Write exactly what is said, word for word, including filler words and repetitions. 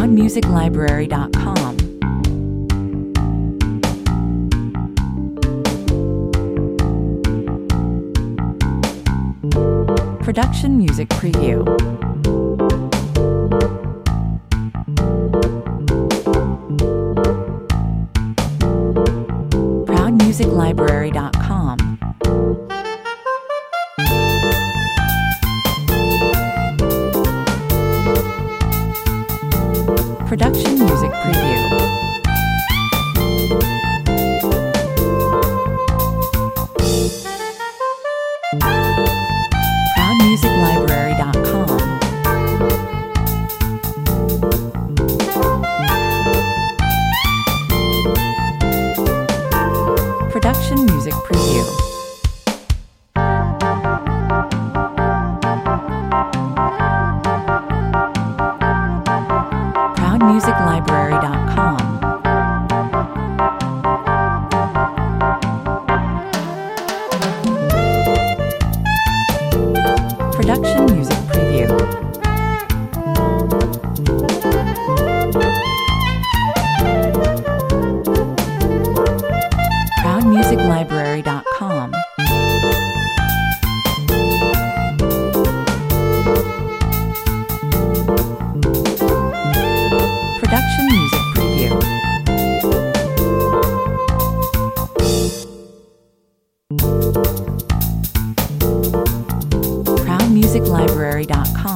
proud music library dot com. Production Music Preview. proud music library dot com. Production Music Preview. proud music library dot com. Production Music Preview. proud music library dot com. Production Music Preview. proud music library dot com. Production Music Preview. proud music library dot com.